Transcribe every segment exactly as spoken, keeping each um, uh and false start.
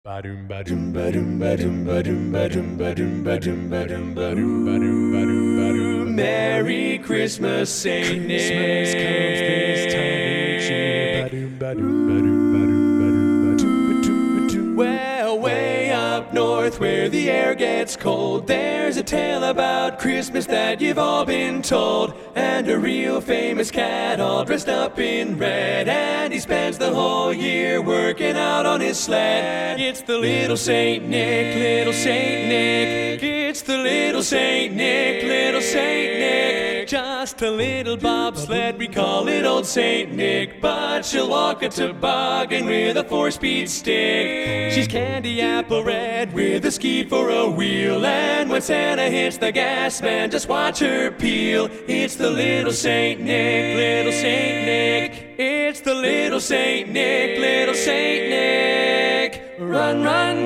Ba-doom, ba-doom, ba-doom, ba-doom, ba-doom, ba-doom, ba-doom, ba-doom, ba-doom, ba-doom, ba-doom, ba-doom, ba-doom. Merry Christmas, Saint Nick. Christmas comes this time each year. Ba-doom, ba-doom, ba-doom, ba-doom, ba-doom, ba-doom, ba-doom. Well, way up north where the air gets cold, there's a tale about Christmas that you've all been told. And a real famous cat all dressed up in red, and he spends the whole year working out on his sled. It's the little Saint Nick, little Saint Nick. It's the little Saint Nick, little Saint Nick. Just a little bobsled, we call it old Saint Nick. But she'll walk a toboggan with a four-speed stick. She's candy apple red with a ski for a wheel. And when Santa hits the gas, man, just watch her peel. It's the little Saint Nick, little Saint Nick. It's the little Saint Nick, little Saint Nick. Run, run,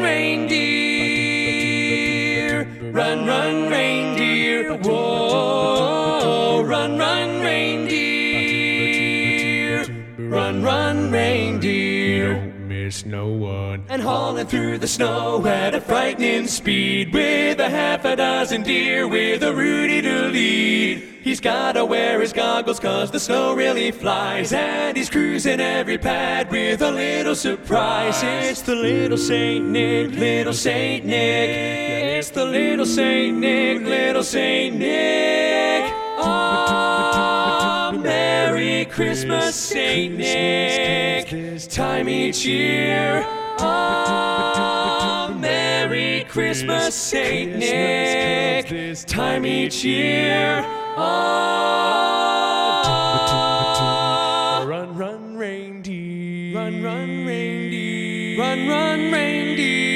reindeer. Run, run, reindeer. Whoa. Run, run, reindeer. Run, run, reindeer. Don't miss no one. And hauling through the snow at a frightening speed, with a half a dozen deer with a Rudy to lead. He's gotta wear his goggles cause the snow really flies, and he's cruising every pad with a little surprise. It's the little Saint Nick, little Saint Nick. It's the little Saint Nick, little Saint Nick. Oh, Merry Christmas, Saint Nick. This time each year. Oh, Merry Christmas, Saint Nick. This time each year. Oh, Run, run, reindeer. run, run, reindeer. Run, run, reindeer.